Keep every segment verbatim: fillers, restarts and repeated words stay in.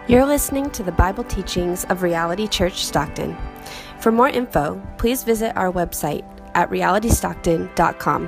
You're listening to the Bible teachings of Reality Church Stockton. For more info, please visit our website at reality stockton dot com.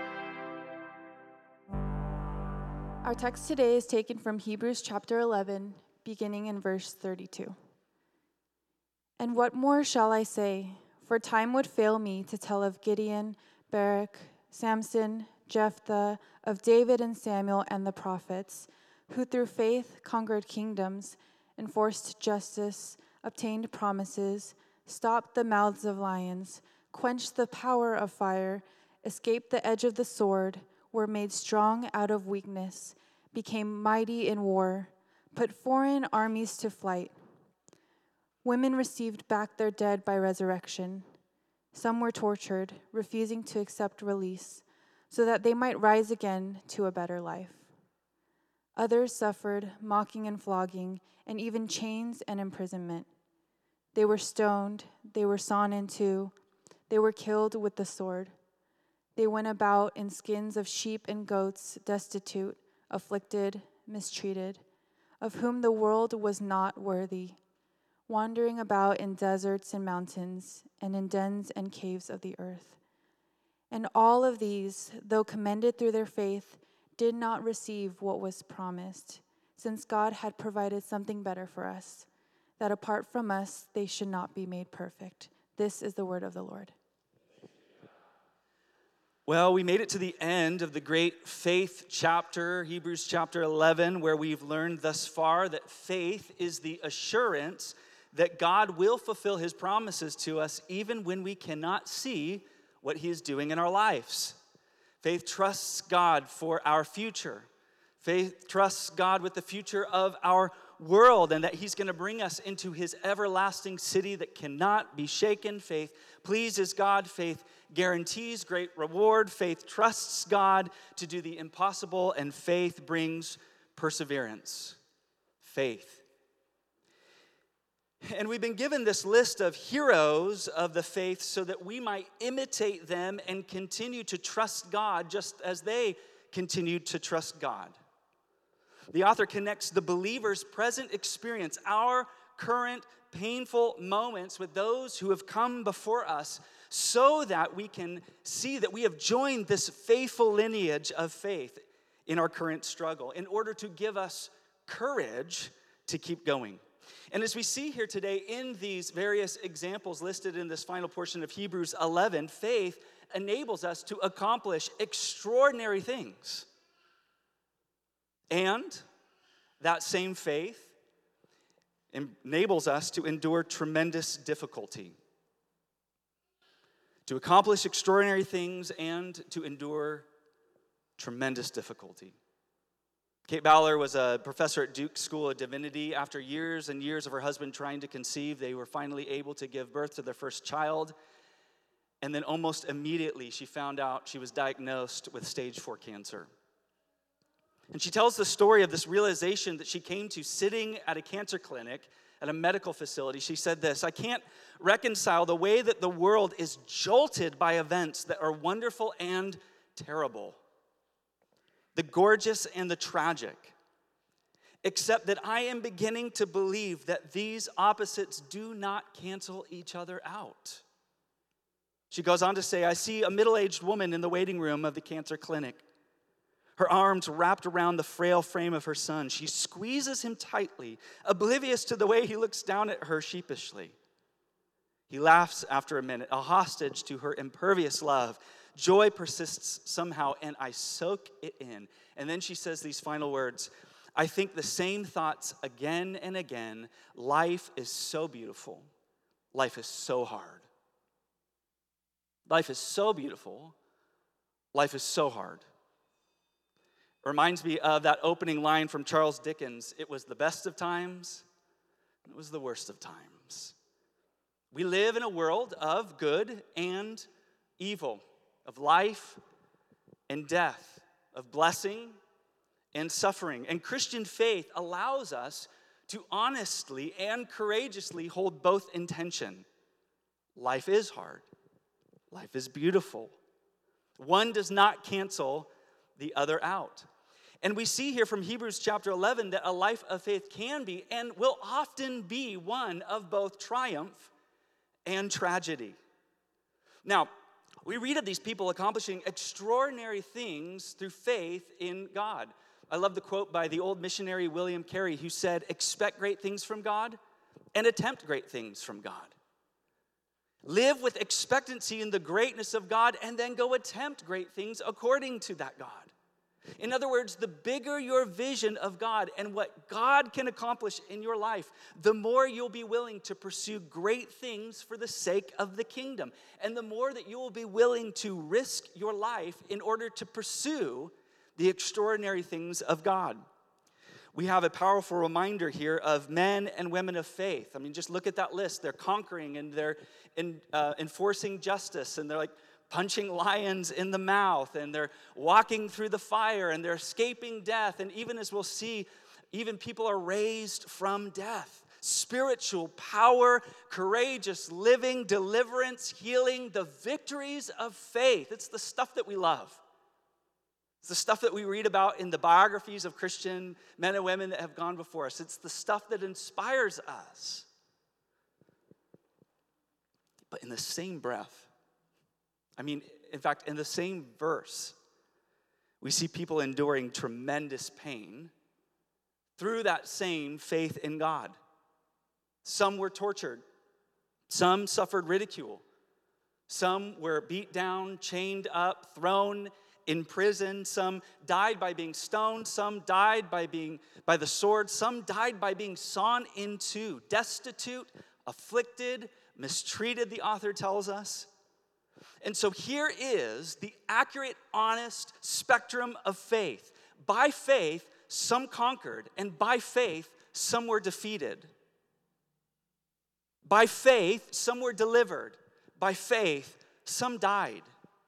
Our text today is taken from Hebrews chapter eleven, beginning in verse thirty-two. And what more shall I say? For time would fail me to tell of Gideon, Barak, Samson, Jephthah, of David and Samuel and the prophets, who through faith conquered kingdoms, enforced justice, obtained promises, stopped the mouths of lions, quenched the power of fire, escaped the edge of the sword, were made strong out of weakness, became mighty in war, put foreign armies to flight. Women received back their dead by resurrection. Some were tortured, refusing to accept release, so that they might rise again to a better life. Others suffered mocking and flogging, and even chains and imprisonment. They were stoned, they were sawn in two, they were killed with the sword. They went about in skins of sheep and goats, destitute, afflicted, mistreated, of whom the world was not worthy, wandering about in deserts and mountains, and in dens and caves of the earth. And all of these, though commended through their faith, did not receive what was promised, since God had provided something better for us, that apart from us they should not be made perfect. This is the word of the Lord. Well, we made it to the end of the great faith chapter, Hebrews chapter eleven, where we've learned thus far that faith is the assurance that God will fulfill his promises to us even when we cannot see what he is doing in our lives. Faith trusts God for our future. Faith trusts God with the future of our world and that he's going to bring us into his everlasting city that cannot be shaken. Faith pleases God. Faith guarantees great reward. Faith trusts God to do the impossible, and faith brings perseverance. Faith. And we've been given this list of heroes of the faith so that we might imitate them and continue to trust God just as they continued to trust God. The author connects the believer's present experience, our current painful moments, with those who have come before us so that we can see that we have joined this faithful lineage of faith in our current struggle in order to give us courage to keep going. And as we see here today in these various examples listed in this final portion of Hebrews eleven, faith enables us to accomplish extraordinary things. And that same faith enables us to endure tremendous difficulty. To accomplish extraordinary things and to endure tremendous difficulty. Kate Bowler was a professor at Duke School of Divinity. After years and years of her husband trying to conceive, they were finally able to give birth to their first child. And then almost immediately, she found out she was diagnosed with stage four cancer. And she tells the story of this realization that she came to sitting at a cancer clinic at a medical facility. She said this: I can't reconcile the way that the world is jolted by events that are wonderful and terrible, the gorgeous and the tragic, except that I am beginning to believe that these opposites do not cancel each other out. She goes on to say, I see a middle-aged woman in the waiting room of the cancer clinic, her arms wrapped around the frail frame of her son. She squeezes him tightly, oblivious to the way he looks down at her sheepishly. He laughs after a minute, a hostage to her impervious love. Joy persists somehow, and I soak it in. And then she says these final words: I think the same thoughts again and again. Life is so beautiful. Life is so hard. Life is so beautiful. Life is so hard. It reminds me of that opening line from Charles Dickens. It was the best of times, and it was the worst of times. We live in a world of good and evil, of life and death, of blessing and suffering. And Christian faith allows us to honestly and courageously hold both in tension. Life is hard. Life is beautiful. One does not cancel the other out. And we see here from Hebrews chapter eleven that a life of faith can be and will often be one of both triumph and tragedy. Now, we read of these people accomplishing extraordinary things through faith in God. I love the quote by the old missionary William Carey, who said, "Expect great things from God and attempt great things from God." Live with expectancy in the greatness of God and then go attempt great things according to that God. In other words, the bigger your vision of God and what God can accomplish in your life, the more you'll be willing to pursue great things for the sake of the kingdom. And the more that you will be willing to risk your life in order to pursue the extraordinary things of God. We have a powerful reminder here of men and women of faith. I mean, just look at that list. They're conquering and they're in, uh, enforcing justice, and they're like punching lions in the mouth, and they're walking through the fire, and they're escaping death. And even as we'll see, even people are raised from death. Spiritual power, courageous living, deliverance, healing, the victories of faith. It's the stuff that we love. It's the stuff that we read about in the biographies of Christian men and women that have gone before us. It's the stuff that inspires us. But in the same breath, I mean, in fact, in the same verse, we see people enduring tremendous pain through that same faith in God. Some were tortured. Some suffered ridicule. Some were beat down, chained up, thrown in prison. Some died by being stoned. Some died by being by the sword. Some died by being sawn in two, destitute, afflicted, mistreated, the author tells us. And so here is the accurate, honest spectrum of faith. By faith, some conquered, and by faith, some were defeated. By faith, some were delivered. By faith, some died.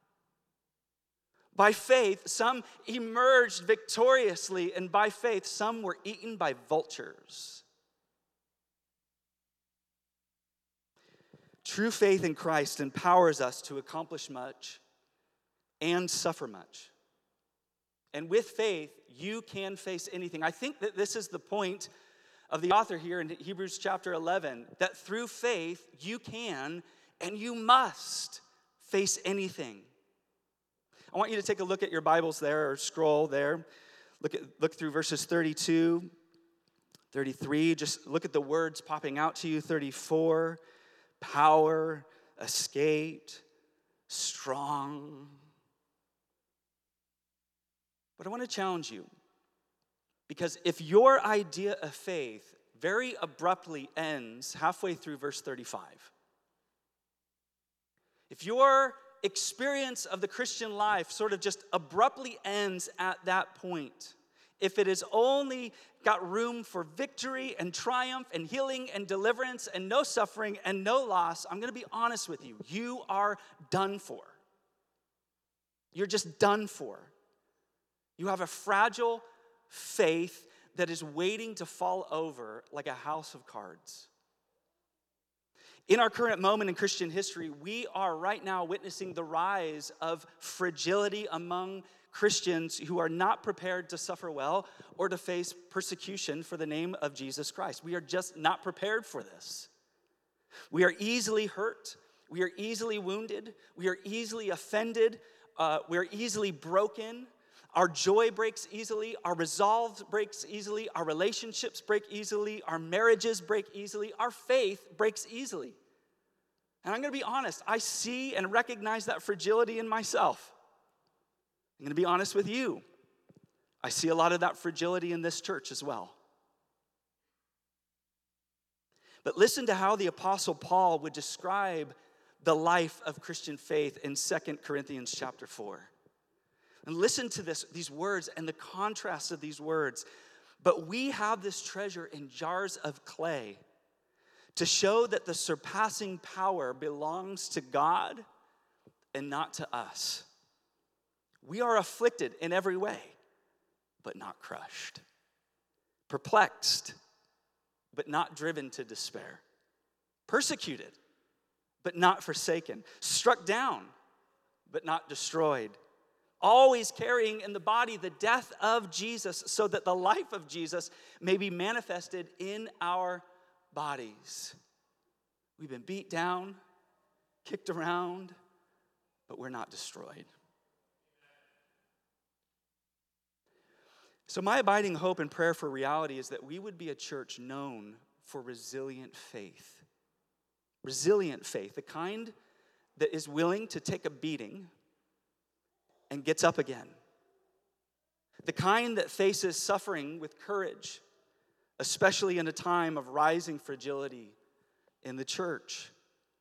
By faith, some emerged victoriously, and by faith, some were eaten by vultures. True faith in Christ empowers us to accomplish much and suffer much. And with faith, you can face anything. I think that this is the point of the author here in Hebrews chapter eleven, that through faith, you can and you must face anything. I want you to take a look at your Bibles there, or scroll there. Look at look through verses thirty-two, thirty-three. Just look at the words popping out to you. thirty-four. Power, escaped, strong. But I want to challenge you, because if your idea of faith very abruptly ends halfway through verse thirty-five, if your experience of the Christian life sort of just abruptly ends at that point, if it has only got room for victory and triumph and healing and deliverance and no suffering and no loss, I'm going to be honest with you. You are done for. You're just done for. You have a fragile faith that is waiting to fall over like a house of cards. In our current moment in Christian history, we are right now witnessing the rise of fragility among Christians who are not prepared to suffer well or to face persecution for the name of Jesus Christ. We are just not prepared for this. We are easily hurt. We are easily wounded. We are easily offended. Uh, we are easily broken. Our joy breaks easily. Our resolve breaks easily. Our relationships break easily. Our marriages break easily. Our faith breaks easily. And I'm going to be honest, I see and recognize that fragility in myself. I'm going to be honest with you. I see a lot of that fragility in this church as well. But listen to how the Apostle Paul would describe the life of Christian faith in Second Corinthians chapter four. And listen to this, these words and the contrast of these words. But we have this treasure in jars of clay to show that the surpassing power belongs to God and not to us. We are afflicted in every way, but not crushed. Perplexed, but not driven to despair. Persecuted, but not forsaken. Struck down, but not destroyed. always carrying in the body the death of Jesus so that the life of Jesus may be manifested in our bodies. We've been beat down, kicked around, but we're not destroyed. So my abiding hope and prayer for Reality is that we would be a church known for resilient faith. Resilient faith, the kind that is willing to take a beating and gets up again. The kind that faces suffering with courage, especially in a time of rising fragility in the church.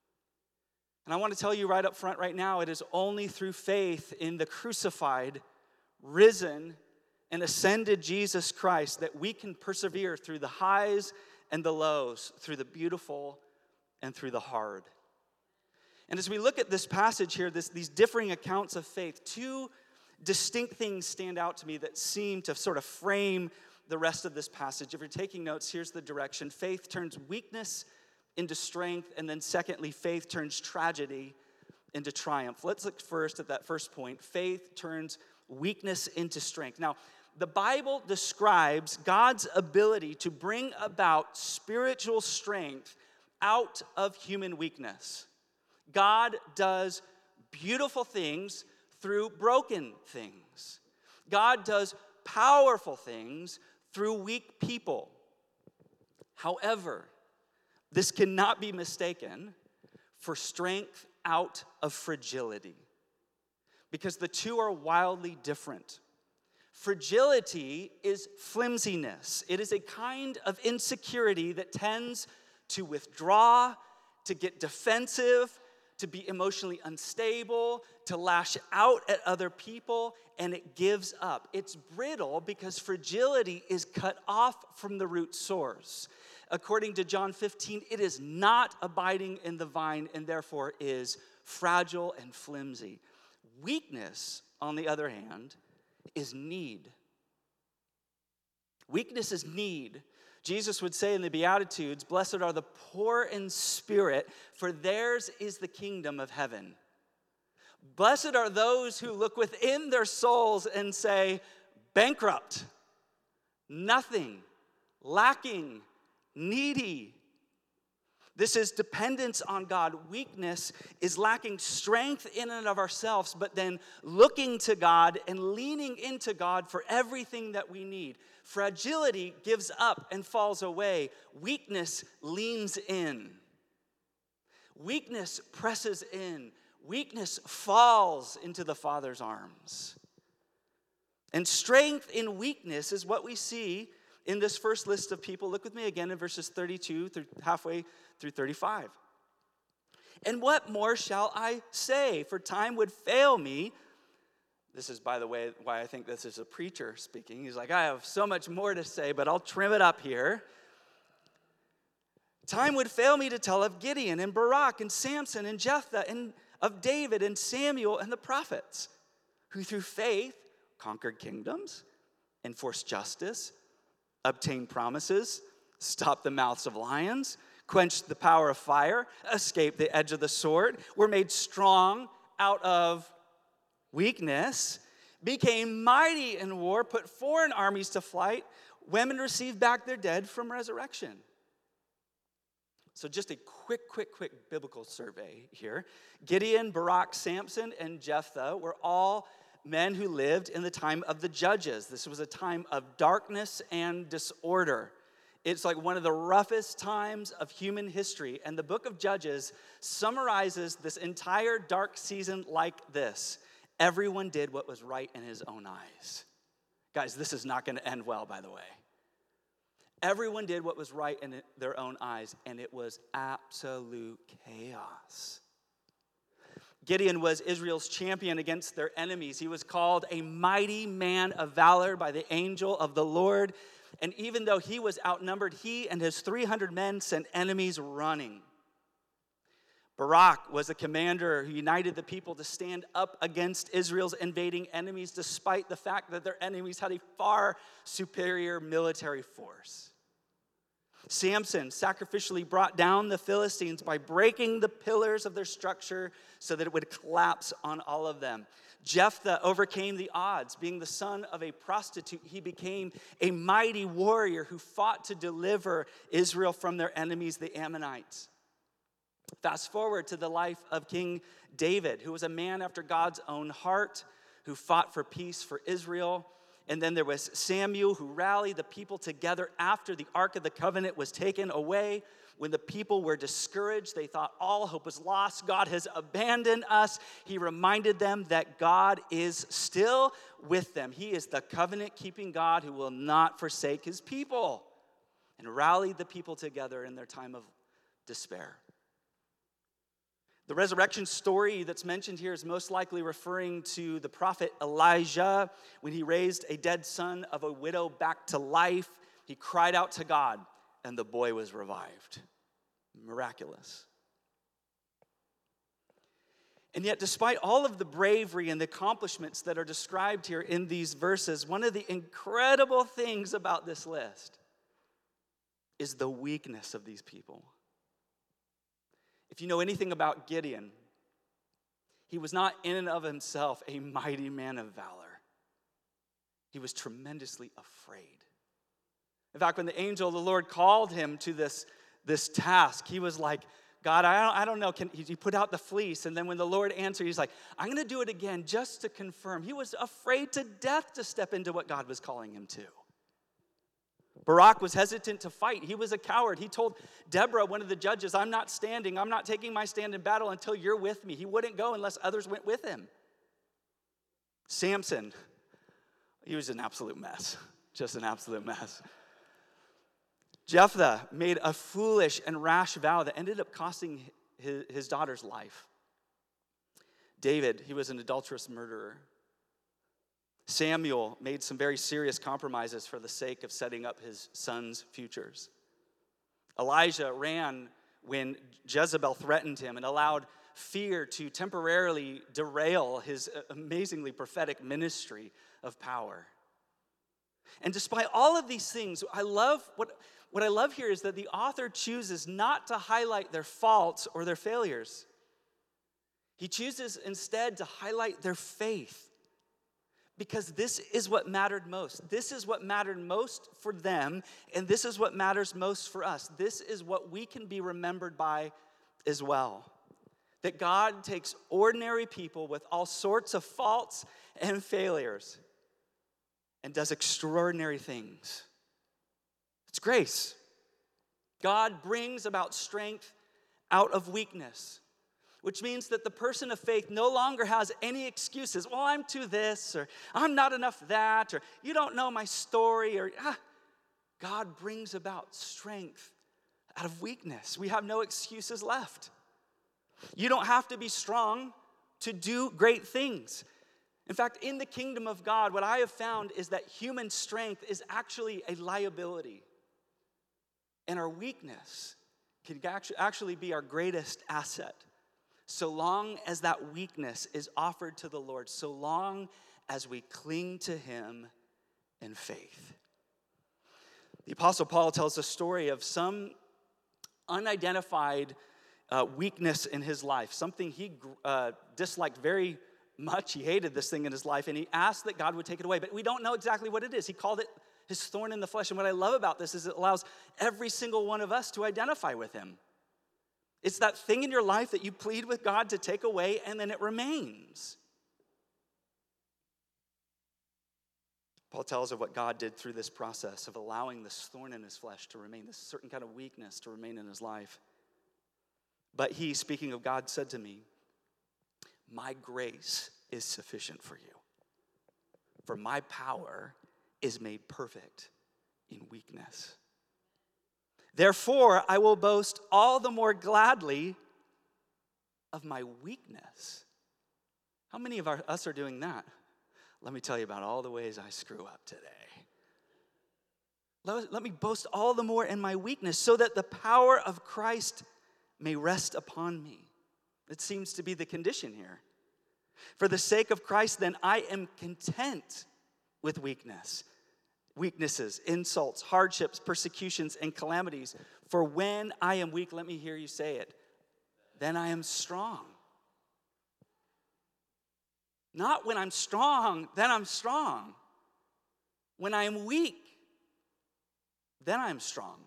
And I want to tell you right up front right now, it is only through faith in the crucified, risen, and ascended Jesus Christ that we can persevere through the highs and the lows, through the beautiful and through the hard. And as we look at this passage here, this, these differing accounts of faith, two distinct things stand out to me that seem to sort of frame the rest of this passage. If you're taking notes, here's the direction. Faith turns weakness into strength, and then secondly, faith turns tragedy into triumph. Let's look first at that first point. Faith turns weakness into strength. Now, the Bible describes God's ability to bring about spiritual strength out of human weakness. God does beautiful things through broken things. God does powerful things through weak people. However, this cannot be mistaken for strength out of fragility, because the two are wildly different. Fragility is flimsiness. It is a kind of insecurity that tends to withdraw, to get defensive, to be emotionally unstable, to lash out at other people, and it gives up. It's brittle because fragility is cut off from the root source. According to John fifteen, it is not abiding in the vine and therefore is fragile and flimsy. Weakness, on the other hand, is need. Weakness is need. Jesus would say in the Beatitudes, "Blessed are the poor in spirit, for theirs is the kingdom of heaven." Blessed are those who look within their souls and say, bankrupt, nothing, lacking, needy. This is dependence on God. Weakness is lacking strength in and of ourselves, but then looking to God and leaning into God for everything that we need. Fragility gives up and falls away. Weakness leans in. Weakness presses in. Weakness falls into the Father's arms. And strength in weakness is what we see in this first list of people. Look with me again in verses thirty-two through halfway through thirty-five. And what more shall I say? For time would fail me. This is, by the way, why I think this is a preacher speaking. He's like, I have so much more to say, but I'll trim it up here. Time would fail me to tell of Gideon and Barak and Samson and Jephthah and of David and Samuel and the prophets, who through faith conquered kingdoms, enforced justice, obtained promises, stopped the mouths of lions, quenched the power of fire, escaped the edge of the sword, were made strong out of weakness, became mighty in war, put foreign armies to flight, women received back their dead from resurrection. So just a quick, quick, quick biblical survey here. Gideon, Barak, Samson, and Jephthah were all men who lived in the time of the judges. This was a time of darkness and disorder. It's like one of the roughest times of human history. And the book of Judges summarizes this entire dark season like this. Everyone did what was right in his own eyes. Guys, this is not going to end well, by the way. Everyone did what was right in their own eyes, and it was absolute chaos. Gideon was Israel's champion against their enemies. He was called a mighty man of valor by the angel of the Lord. And even though he was outnumbered, he and his three hundred men sent enemies running. Barak was a commander who united the people to stand up against Israel's invading enemies, despite the fact that their enemies had a far superior military force. Samson sacrificially brought down the Philistines by breaking the pillars of their structure so that it would collapse on all of them. Jephthah overcame the odds. Being the son of a prostitute, he became a mighty warrior who fought to deliver Israel from their enemies, the Ammonites. Fast forward to the life of King David, who was a man after God's own heart, who fought for peace for Israel. And then there was Samuel, who rallied the people together after the Ark of the Covenant was taken away. When the people were discouraged, they thought all hope was lost. God has abandoned us. He reminded them that God is still with them. He is the covenant-keeping God who will not forsake his people, and rallied the people together in their time of despair. The resurrection story that's mentioned here is most likely referring to the prophet Elijah. When he raised a dead son of a widow back to life, he cried out to God, and the boy was revived. Miraculous. And yet, despite all of the bravery and the accomplishments that are described here in these verses, one of the incredible things about this list is the weakness of these people. If you know anything about Gideon, he was not in and of himself a mighty man of valor. He was tremendously afraid. In fact, when the angel of the Lord called him to this, this task, he was like, God, I don't, I don't know. Can, he put out the fleece, and then when the Lord answered, he's like, I'm going to do it again just to confirm. He was afraid to death to step into what God was calling him to. Barak was hesitant to fight. He was a coward. He told Deborah, one of the judges, I'm not standing. I'm not taking my stand in battle until you're with me. He wouldn't go unless others went with him. Samson, he was an absolute mess. Just an absolute mess. Jephthah made a foolish and rash vow that ended up costing his, his daughter's life. David, he was an adulterous murderer. Samuel made some very serious compromises for the sake of setting up his son's futures. Elijah ran when Jezebel threatened him and allowed fear to temporarily derail his amazingly prophetic ministry of power. And despite all of these things, I love what, what I love here is that the author chooses not to highlight their faults or their failures. He chooses instead to highlight their faith. Because this is what mattered most. This is what mattered most for them, and this is what matters most for us. This is what we can be remembered by as well. That God takes ordinary people with all sorts of faults and failures and does extraordinary things. It's grace. God brings about strength out of weakness. Which means that the person of faith no longer has any excuses. Well, I'm too this, or I'm not enough that, or you don't know my story, or ah. God brings about strength out of weakness. We have no excuses left. You don't have to be strong to do great things. In fact, in the kingdom of God, what I have found is that human strength is actually a liability. And our weakness can actually be our greatest asset. So long as that weakness is offered to the Lord, so long as we cling to him in faith. The Apostle Paul tells a story of some unidentified uh, weakness in his life, something he uh, disliked very much. He hated this thing in his life, and he asked that God would take it away, but we don't know exactly what it is. He called it his thorn in the flesh, and what I love about this is it allows every single one of us to identify with him. It's that thing in your life that you plead with God to take away, and then it remains. Paul tells of what God did through this process of allowing this thorn in his flesh to remain, this certain kind of weakness to remain in his life. But he, speaking of God, said to me, my grace is sufficient for you, for my power is made perfect in weakness. Therefore, I will boast all the more gladly of my weakness. How many of our, us are doing that? Let me tell you about all the ways I screw up today. Let, let me boast all the more in my weakness so that the power of Christ may rest upon me. It seems to be the condition here. For the sake of Christ, then, I am content with weakness, weaknesses, insults, hardships, persecutions, and calamities. For when I am weak, let me hear you say it, then I am strong. Not when I'm strong, then I'm strong. When I am weak, then I'm strong.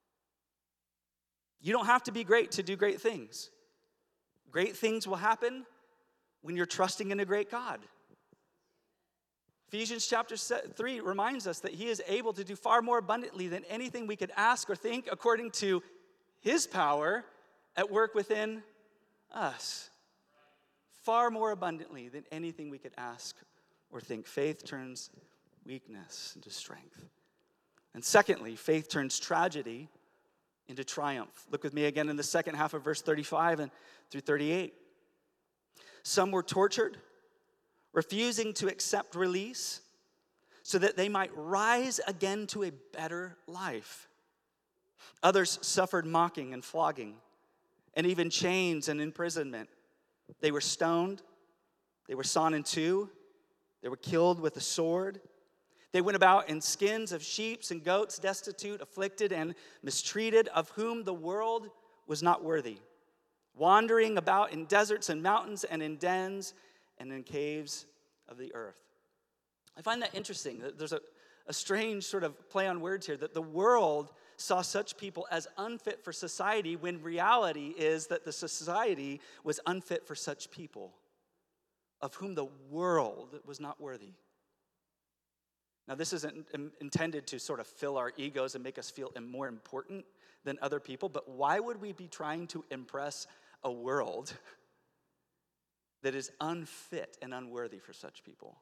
You don't have to be great to do great things. Great things will happen when you're trusting in a great God. Ephesians chapter three reminds us that he is able to do far more abundantly than anything we could ask or think according to his power at work within us. Far more abundantly than anything we could ask or think. Faith turns weakness into strength. And secondly, faith turns tragedy into triumph. Look with me again in the second half of verse thirty-five and through thirty-eight. Some were tortured, refusing to accept release so that they might rise again to a better life. Others suffered mocking and flogging, and even chains and imprisonment. They were stoned, they were sawn in two, they were killed with a sword. They went about in skins of sheep and goats, destitute, afflicted, and mistreated, of whom the world was not worthy, wandering about in deserts and mountains and in dens and in caves of the earth. I find that interesting. There's a, a strange sort of play on words here, that the world saw such people as unfit for society, when reality is that the society was unfit for such people, of whom the world was not worthy. Now, this isn't intended to sort of fill our egos and make us feel more important than other people, but why would we be trying to impress a world that is unfit and unworthy for such people?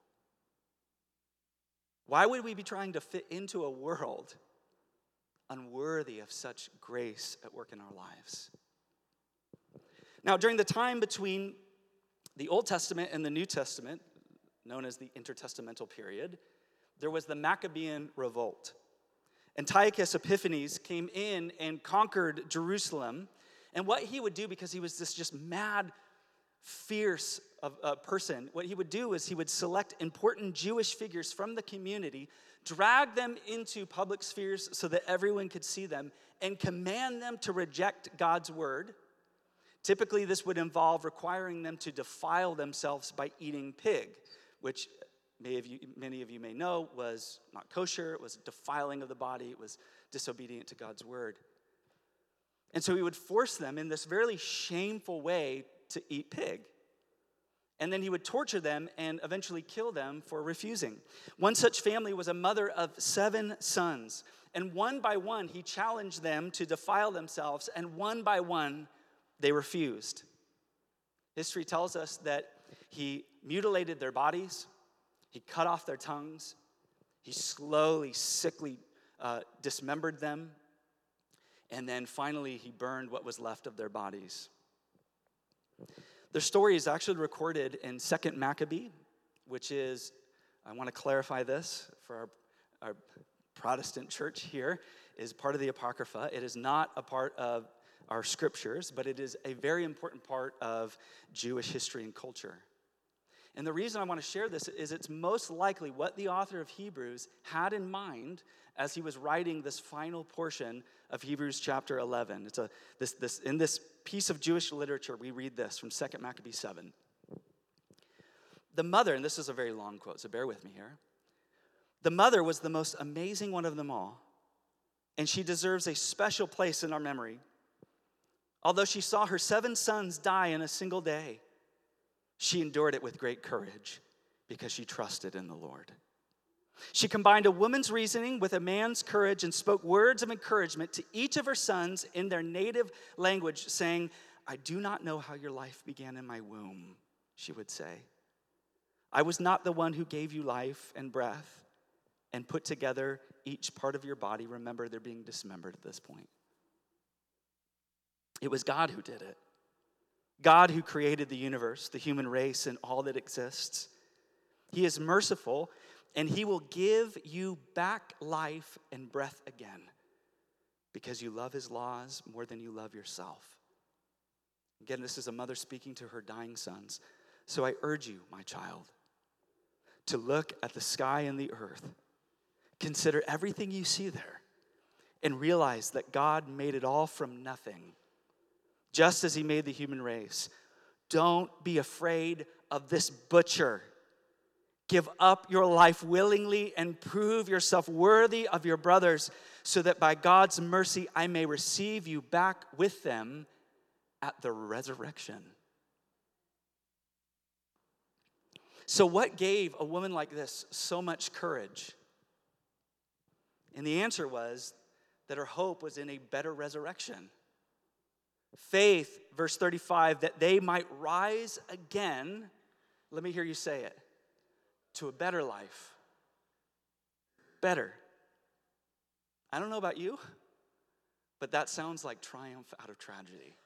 Why would we be trying to fit into a world unworthy of such grace at work in our lives? Now, during the time between the Old Testament and the New Testament, known as the intertestamental period, there was the Maccabean revolt. Antiochus Epiphanes came in and conquered Jerusalem. And what he would do, because he was this just mad, fierce uh, person, what he would do is he would select important Jewish figures from the community, drag them into public spheres so that everyone could see them, and command them to reject God's word. Typically, this would involve requiring them to defile themselves by eating pig, which Many of, you, many of you may know was not kosher. It was defiling of the body. It was disobedient to God's word. And so he would force them in this very shameful way to eat pig. And then he would torture them and eventually kill them for refusing. One such family was a mother of seven sons. And one by one, he challenged them to defile themselves. And one by one, they refused. History tells us that he mutilated their bodies. He cut off their tongues. He slowly, sickly uh, dismembered them. And then finally, he burned what was left of their bodies. Their story is actually recorded in Second Maccabee, which is, I want to clarify this for our, our Protestant church here, is part of the Apocrypha. It is not a part of our scriptures, but it is a very important part of Jewish history and culture. And the reason I want to share this is it's most likely what the author of Hebrews had in mind as he was writing this final portion of Hebrews chapter eleven. It's a this this in this piece of Jewish literature, we read this from Second Maccabees seven. The mother, and this is a very long quote, so bear with me here. The mother was the most amazing one of them all, and she deserves a special place in our memory. Although she saw her seven sons die in a single day, she endured it with great courage because she trusted in the Lord. She combined a woman's reasoning with a man's courage and spoke words of encouragement to each of her sons in their native language, saying, "I do not know how your life began in my womb," she would say. "I was not the one who gave you life and breath and put together each part of your body." Remember, they're being dismembered at this point. It was God who did it. God who created the universe, the human race, and all that exists. He is merciful, and he will give you back life and breath again because you love his laws more than you love yourself. Again, this is a mother speaking to her dying sons. "So I urge you, my child, to look at the sky and the earth Consider everything you see there and realize that God made it all from nothing, just as he made the human race. Don't be afraid of this butcher. Give up your life willingly and prove yourself worthy of your brothers, so that by God's mercy I may receive you back with them at the resurrection. So what gave a woman like this so much courage? And the answer was that her hope was in a better resurrection. Faith, verse thirty-five, that they might rise again, let me hear you say it, to a better life. Better. I don't know about you, but that sounds like triumph out of tragedy.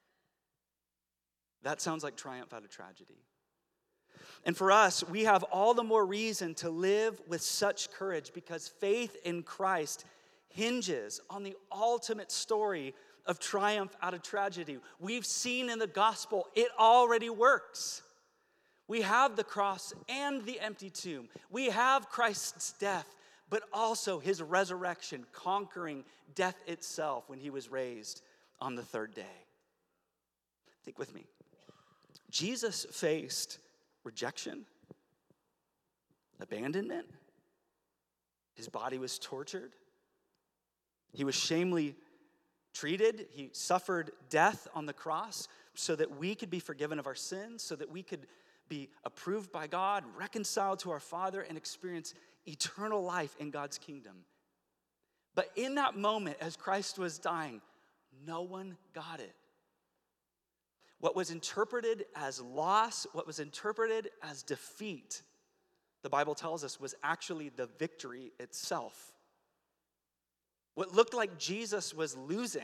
That sounds like triumph out of tragedy. And for us, we have all the more reason to live with such courage, because faith in Christ hinges on the ultimate story of triumph out of tragedy. We've seen in the gospel, it already works. We have the cross and the empty tomb. We have Christ's death, but also his resurrection, conquering death itself when he was raised on the third day. Think with me. Jesus faced rejection, abandonment. His body was tortured. He was shamefully treated. He suffered death on the cross so that we could be forgiven of our sins, so that we could be approved by God, reconciled to our Father, and experience eternal life in God's kingdom. But in that moment, as Christ was dying, no one got it. What was interpreted as loss, what was interpreted as defeat, the Bible tells us, was actually the victory itself. What looked like Jesus was losing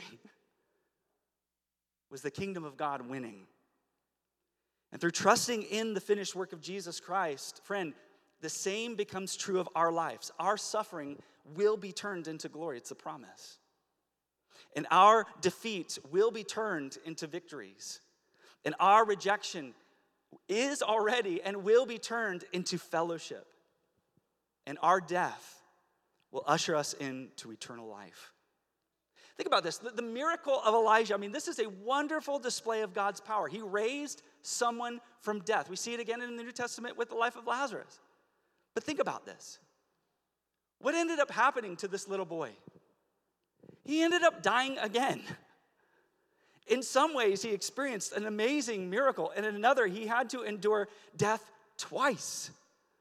was the kingdom of God winning. And through trusting in the finished work of Jesus Christ, friend, the same becomes true of our lives. Our suffering will be turned into glory. It's a promise. And our defeats will be turned into victories. And our rejection is already and will be turned into fellowship. And our death will usher us into eternal life. Think about this. The, the miracle of Elijah, I mean, this is a wonderful display of God's power. He raised someone from death. We see it again in the New Testament with the life of Lazarus. But think about this. What ended up happening to this little boy? He ended up dying again. In some ways, he experienced an amazing miracle, and in another, he had to endure death twice.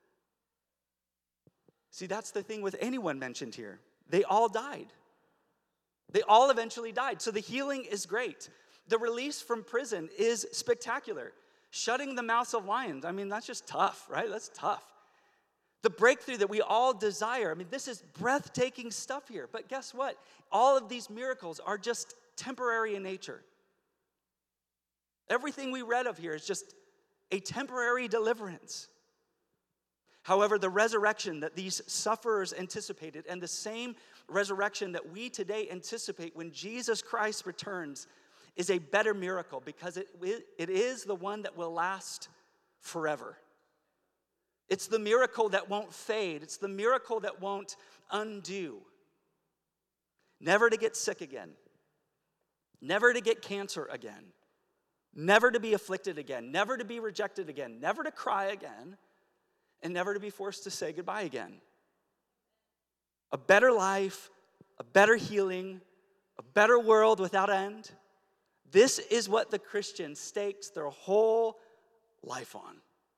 See, that's the thing with anyone mentioned here. They all died. They all eventually died. So the healing is great. The release from prison is spectacular. Shutting the mouths of lions, I mean, that's just tough, right? That's tough. The breakthrough that we all desire, I mean, this is breathtaking stuff here. But guess what? All of these miracles are just temporary in nature. Everything we read of here is just a temporary deliverance. However, the resurrection that these sufferers anticipated, and the same resurrection that we today anticipate when Jesus Christ returns, is a better miracle, because it, it is the one that will last forever. It's the miracle that won't fade. It's the miracle that won't undo. Never to get sick again. Never to get cancer again. Never to be afflicted again. Never to be rejected again. Never to cry again. And never to be forced to say goodbye again. A better life, a better healing, a better world without end. This is what the Christian stakes their whole life on.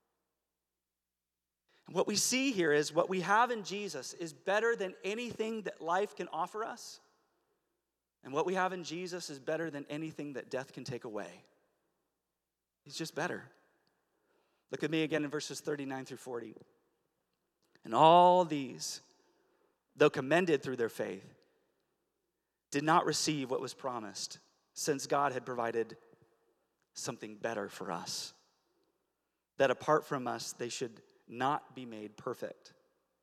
And what we see here is what we have in Jesus is better than anything that life can offer us. And what we have in Jesus is better than anything that death can take away. He's just better. Look at me again in verses thirty-nine through forty. And all these, though commended through their faith, did not receive what was promised, since God had provided something better for us, that apart from us they should not be made perfect.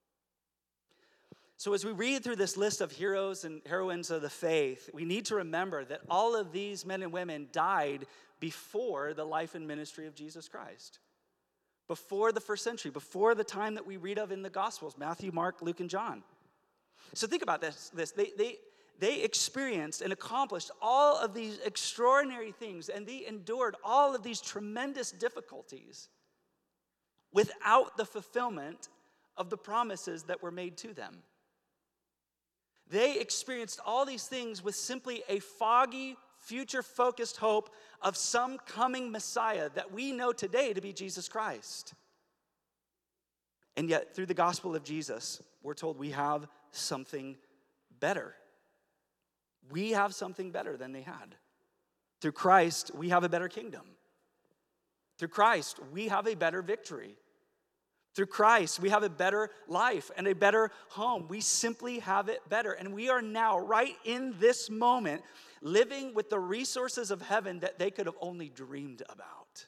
So as we read through this list of heroes and heroines of the faith, we need to remember that all of these men and women died before the life and ministry of Jesus Christ. Before the first century, before the time that we read of in the Gospels, Matthew, Mark, Luke, and John. So think about this. this. They, they, they experienced and accomplished all of these extraordinary things, and they endured all of these tremendous difficulties without the fulfillment of the promises that were made to them. They experienced all these things with simply a foggy, future-focused hope of some coming Messiah that we know today to be Jesus Christ. And yet, through the gospel of Jesus, we're told we have something better. We have something better than they had. Through Christ, we have a better kingdom. Through Christ, we have a better victory. Through Christ, we have a better life and a better home. We simply have it better. And we are now, right in this moment, living with the resources of heaven that they could have only dreamed about.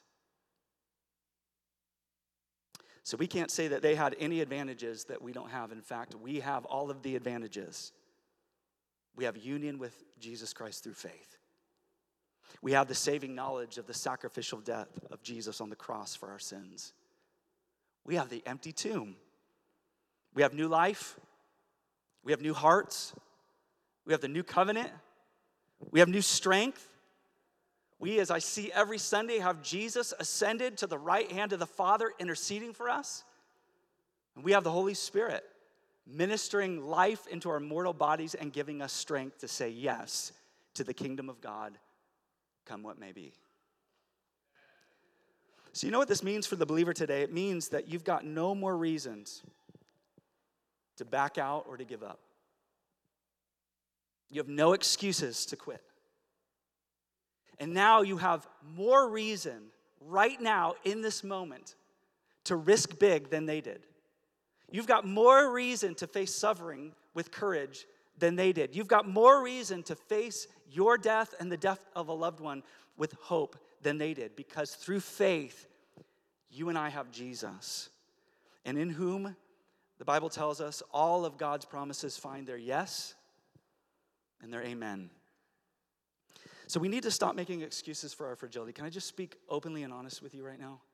So we can't say that they had any advantages that we don't have. In fact, we have all of the advantages. We have union with Jesus Christ through faith. We have the saving knowledge of the sacrificial death of Jesus on the cross for our sins. We have the empty tomb. We have new life. We have new hearts. We have the new covenant. We have new strength. We, as I see every Sunday, have Jesus ascended to the right hand of the Father, interceding for us. And we have the Holy Spirit ministering life into our mortal bodies and giving us strength to say yes to the kingdom of God, come what may be. So you know what this means for the believer today? It means that you've got no more reasons to back out or to give up. You have no excuses to quit. And now you have more reason right now in this moment to risk big than they did. You've got more reason to face suffering with courage than they did. You've got more reason to face your death and the death of a loved one with hope than they did, because through faith, you and I have Jesus, and in whom, the Bible tells us, all of God's promises find their yes and their amen. So we need to stop making excuses for our fragility. Can I just speak openly and honest with you right now?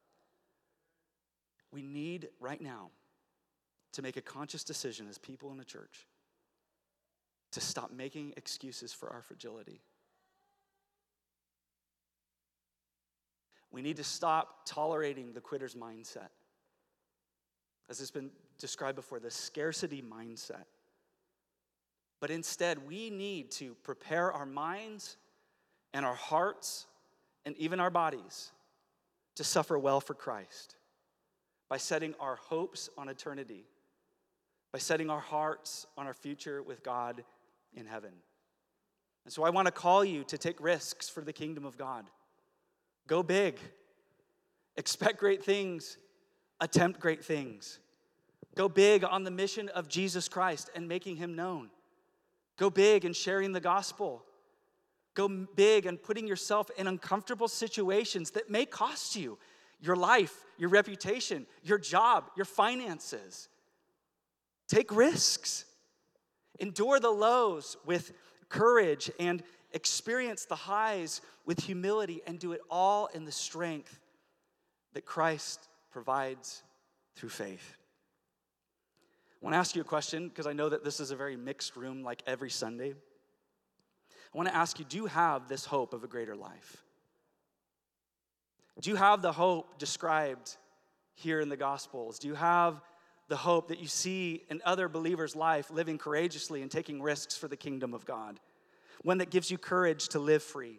We need right now to make a conscious decision as people in the church to stop making excuses for our fragility. We need to stop tolerating the quitter's mindset. As it's been described before, the scarcity mindset. But instead, we need to prepare our minds and our hearts and even our bodies to suffer well for Christ by setting our hopes on eternity, by setting our hearts on our future with God in heaven. And so I want to call you to take risks for the kingdom of God. Go big. Expect great things. Attempt great things. Go big on the mission of Jesus Christ and making him known. Go big in sharing the gospel. Go big in putting yourself in uncomfortable situations that may cost you your life, your reputation, your job, your finances. Take risks. Endure the lows with courage and experience the highs with humility, and do it all in the strength that Christ provides through faith. I want to ask you a question, because I know that this is a very mixed room like every Sunday. I want to ask you, do you have this hope of a greater life? Do you have the hope described here in the Gospels? Do you have the hope that you see in other believers' life, living courageously and taking risks for the kingdom of God? One that gives you courage to live free?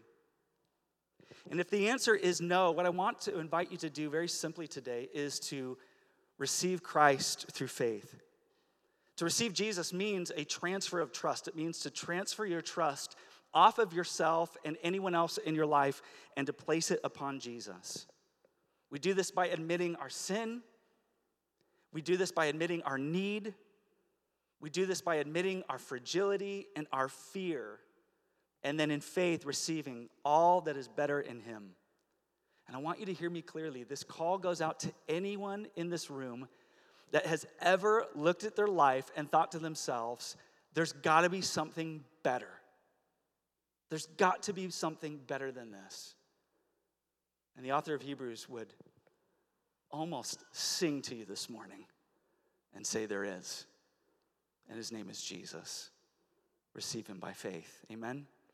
And if the answer is no, what I want to invite you to do very simply today is to receive Christ through faith. To receive Jesus means a transfer of trust. It means to transfer your trust off of yourself and anyone else in your life and to place it upon Jesus. We do this by admitting our sin. We do this by admitting our need. We do this by admitting our fragility and our fear, and then in faith receiving all that is better in him. And I want you to hear me clearly. This call goes out to anyone in this room that has ever looked at their life and thought to themselves, there's got to be something better. There's got to be something better than this. And the author of Hebrews would almost sing to you this morning and say there is. and his name is Jesus. Receive him by faith. Amen.